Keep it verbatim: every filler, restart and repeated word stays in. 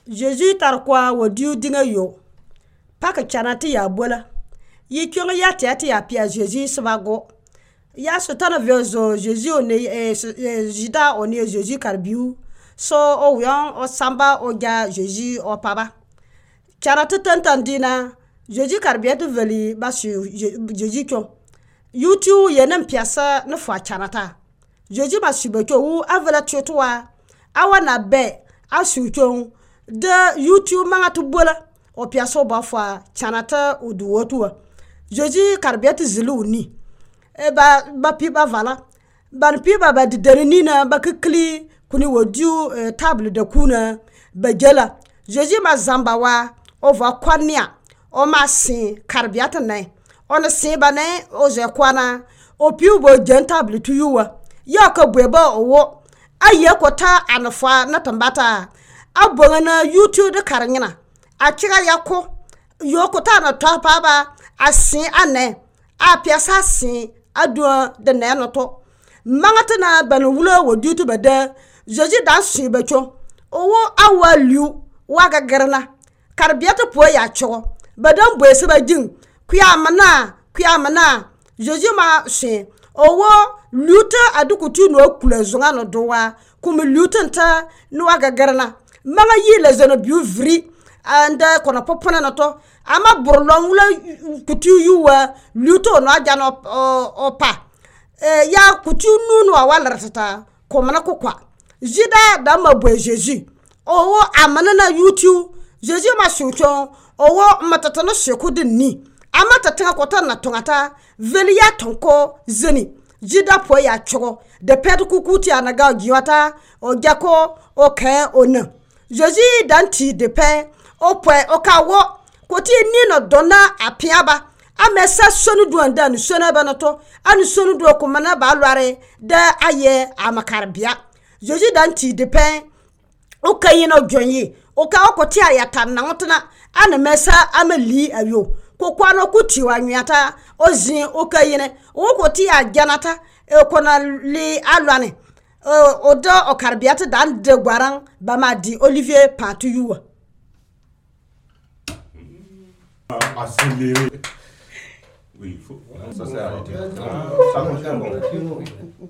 Jésus tar kwa wadiu dinga yo. Pak chanati ya bola. Yi kyong ya tiati ya pia Jésus svago. Ya sotana vezo Jésus one eh, jida one Jésus karbiu. So o wion o samba o ja Jésus o paba. Chanati tantandina Jésus karbiatu veli basu Jésus kyong. YouTube yenem piasa ne fwa chanata. Jésus masube kyo wu avela tiotoa. Awa na be asu kyong. De YouTube manga tu bola o piaso ba fwa chanata u duwotua. Jésus karbiatu zilu ni. E ba ba piba vala. Ban piba ba didere na ba kikli kuni wodiu eh, table de kuna ba jela. Jésus ma zamba wa o va kwanya o ma sin karbiatu nai. On se bane o je kwana o piu bo jen table tu yuwa. Ya ka bweba owo. Aye kota anafwa na tambata. Abonga na YouTube de karangina. A chiga yako. Yokota na topa ba. A sin ane. A piasa sin. A doa de nenoto. Mangata na banwula wo YouTube bade. Joji dan sin becho. Owo awa liu. Waga garana. Karbiata po ya cho. Badan bwe seba jing. Kuya mana. Kuya mana. Joji ma sin. Owo luta adukutu no kula zonga no doa. Kumu luta nta no waga garana. Manga yile zono biu vri anda kona popona na to ama borlong wula kutiu yuwa luto no aja no opa e, ya kutiu nunu awala ratata komana kokwa jida dama bwe Jésus owo amana na YouTube Jésus ma shucho owo matata no sheku ni ama tatenga kota na tongata veli ya tonko zeni jida po ya chogo de pedu kukuti anaga giwata o jako o ke ona Jésus danti de paix au point au kawo koti ni no dona apiaba amesa sonu duanda nu sona banato anu sonu do ko mana ba lware da aye amakarbia Jésus danti de paix o kayino djonyi o ka okoti ayata na ngotna ana mesa ameli ayo kokwa no kuti wanwata ozin o kayine o koti ajanata e kona li alwane Uh, odo okarbiate dan de guaran bama di Olivier Pantuyua. Accéléré. Oui, il faut. Ça, c'est arrêté. Ça, c'est bon.